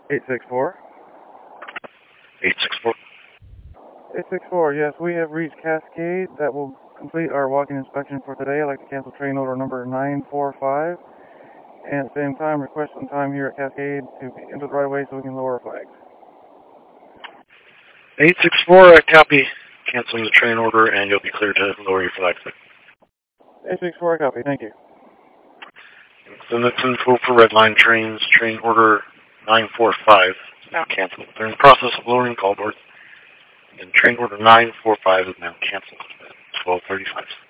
864. 864. 864, yes, we have reached Cascade. That will complete our walking inspection for today. I'd like to cancel train order number 945. And at the same time, request some time here at Cascade to enter the right of way so we can lower our flags. 864, I copy. Canceling the train order, and you'll be cleared to lower your flags. 864, I copy. Thank you. Then that's info for Red Line trains. Train order 945 is now canceled. They're in the process of lowering call board. And train order 945 is now canceled at 12:35.